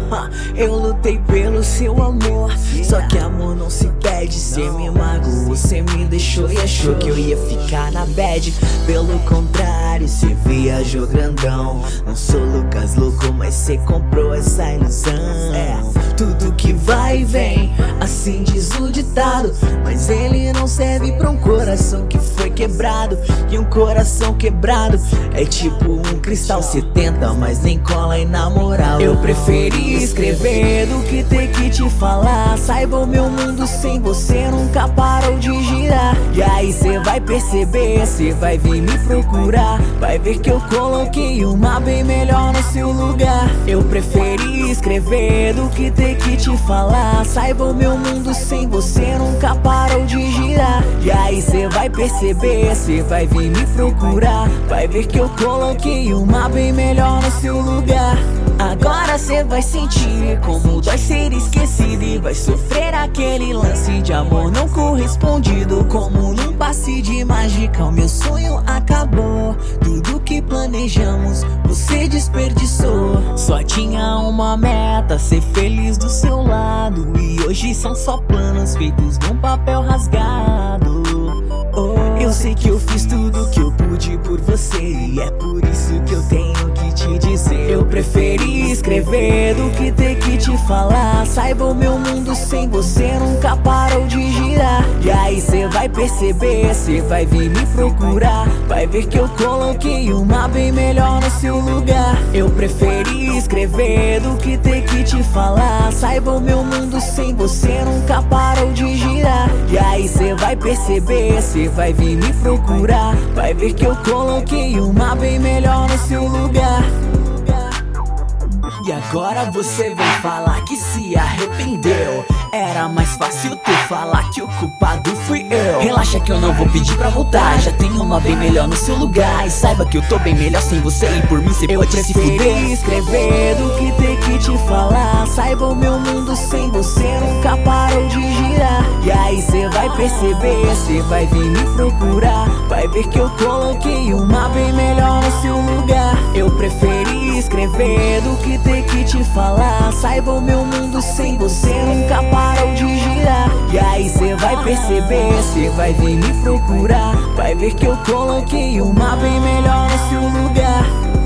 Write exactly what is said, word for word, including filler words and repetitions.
Eu lutei pelo seu amor, só que amor não se pede. Cê me magoou, cê me deixou e achou que eu ia ficar na bad. Pelo contrário, cê viajou grandão. Não sou Lucas louco, mas cê comprou essa ilusão. É, tudo que vai e vem, assim diz o ditado. Mas ele não serve pra um coração que foi quebrado. E um coração quebrado é tipo um cristal. Cê tenta, mas nem cola. E na moral, eu preferi escrever do que ter que te falar. Saiba, o meu mundo sem você nunca parou de girar. E aí cê vai perceber, cê vai vir me procurar. Vai ver que eu coloquei uma bem melhor no seu lugar. Eu preferi escrever do que ter que te falar. Saiba, o meu mundo sem você nunca parou de girar. E aí cê vai perceber, cê vai vir me procurar. Vai ver que eu coloquei uma bem melhor no seu lugar. Agora cê vai sentir como dói ser esquecido. E vai sofrer aquele lance de amor não correspondido. Como num passe de mágica o meu sonho acabou. Tudo que planejamos você desperdiçou. Só tinha uma meta, ser feliz do seu lado. E hoje são só planos feitos num papel rasgado. Oh, eu sei que eu fiz tudo que eu pude por você. E é por isso que eu tenho que te dizer. Eu preferi escrever do que ter que te falar. Saiba, o meu mundo sem você nunca parou de girar. E aí cê vai perceber, cê vai vir me procurar. Vai ver que eu coloquei uma bem melhor no seu lugar. Eu preferi escrever do que ter que te falar. Saiba, o meu mundo sem você nunca parou de girar. E aí cê vai perceber, cê vai vir me procurar. Vai ver que eu coloquei uma bem melhor no seu lugar. E agora você vem falar que se arrependeu. Era mais fácil tu falar que o culpado fui eu. Relaxa que eu não vou pedir pra voltar. Já tenho uma bem melhor no seu lugar. E saiba que eu tô bem melhor sem você. E por mim cê pode se fuder. Eu preferi escrever do que ter que te falar. Saiba, o meu mundo sem você nunca parou de girar. E aí cê vai perceber, cê vai vir me procurar. Vai ver que eu coloquei uma bem melhor no seu lugar. Eu preferi escrever do que ter que te falar. Saiba, o meu mundo sem você nunca parou de girar. E aí cê vai perceber, cê vai vir me procurar. Vai ver que eu coloquei uma bem melhor no seu lugar.